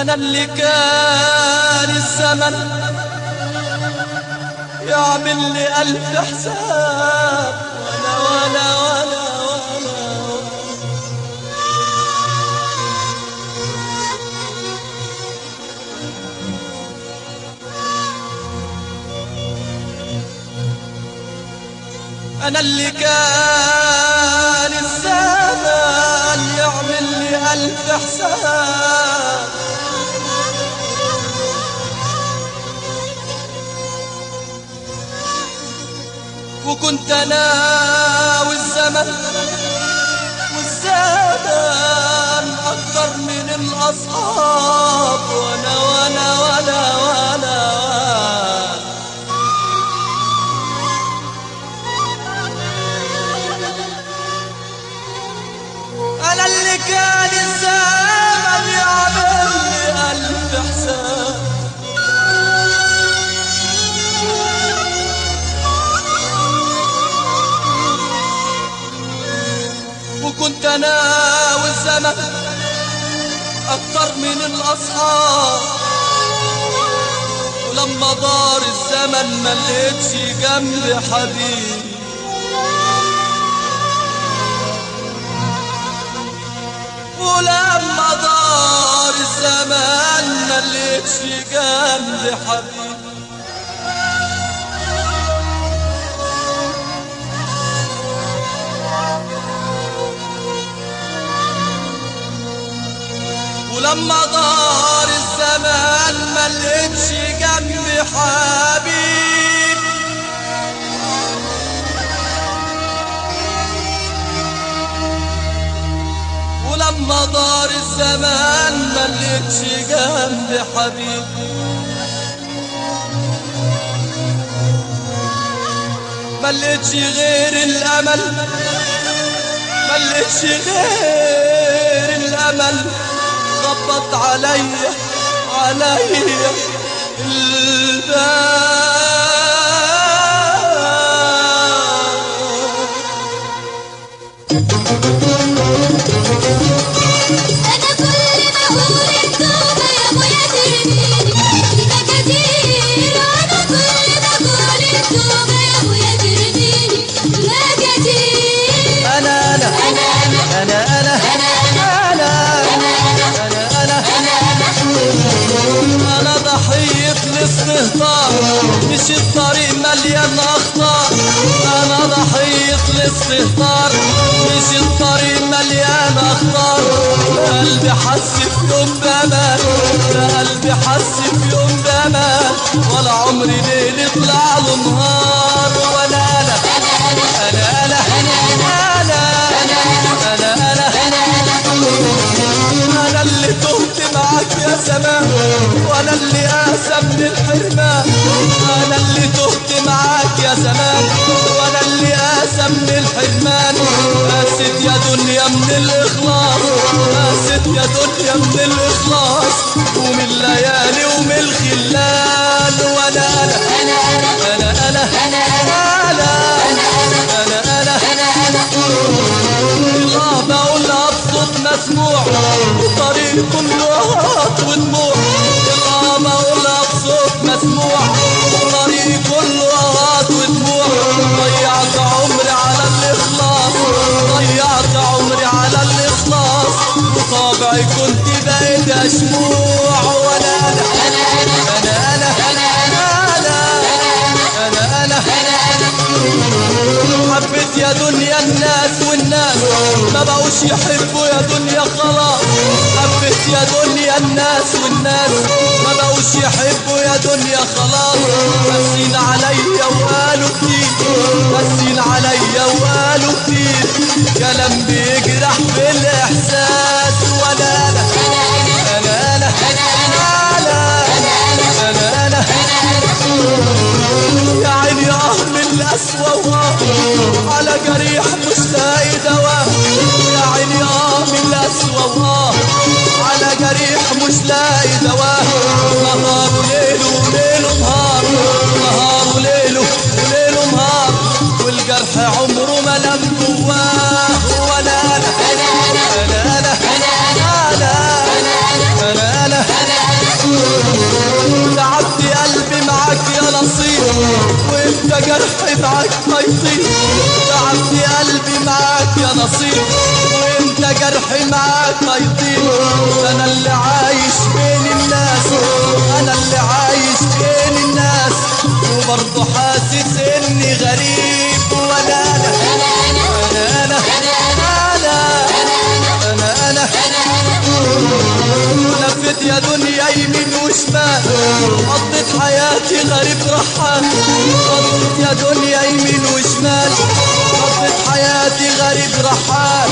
أنا اللي كان الزمن يعمل لي ألف حساب، ولا أنا اللي كان الزمن يعمل لي ألف حساب، وكنت أنا والزمن أكتر من الأصحاب، ولا أنا اللي كان الزمن يعمل لي ألف حساب، وكنت أنا والزمن أكتر من الأصحاب، ولما دار الزمن ما لقيتش جنبي حبيب، ولما دار الزمان ما لقيتش جنبي حبيب، ولما دار الزمان ما لقيتش جنبي حبيب، ولما دار الزمان ما لقيتش جنبي حبيب، ما لقيتش غير الامل، ما لقيتش غير الامل، خبط عليا الباب، أنا ضحية الاستهتار، مش الطريق مليان أخطار، أنا ضحية الاستهتار، مش الطريق مليان أخطار، قلبي حس في يوم بأمان، قلبي حس في يوم بأمان، ولا عمري ليل يطلع له نهار، ولا أنا اللي تهت معاك يا زمان، وانا اللي قاسى من الحرمان، انا اللي تهت معاك يا زمان، وانا اللي قاسى من الحرمان، قاست يا دنيا من الاخلاص، قاست يا دنيا من الاخلاص، ومن الليالي ومن الخلان، وانا الله بقولها بصوت مسموع، وطريق كله هات ودموع، الله بقولها بصوت مسموع، وطريق كله هات ودموع، ضيعت عمري على الإخلاص، ضيعت عمري على الإخلاص، وطابعي كنت بقيت أشموع، ولا حبيت يا دنيا الناس والناس ما بقوش يحبوا يا دنيا خلاص، حبيت يا دنيا الناس والناس ما بقوش يحبوا يا دنيا خلاص، قاسين عليا وقالوا كتير، قاسين عليا وقالوا كتير، كلام بيجرح بالاحساس، ولا يا عيني من الأسوأ على جريح مش لاقي دواء، يا عيني من الأسوأ على جريح مش لاقي دواء، نهار وليل وليل ونهار، نهار وليل وليل ونهار، والجرح عمره ما لم جواه، ولا جرحي معاك هيطير، تعبت قلبي معاك يا نصيب، وانت جرحي معاك هيطير. انا اللي عايش بين الناس، انا اللي عايش بين الناس، وبرضه حاسس اني غريب. ولا انا لفت يا دنيا يمين وشمال، قضيت حياتي غريب رحال. قضيت يا دنيا يمين وشمال، قضيت حياتي غريب رحال.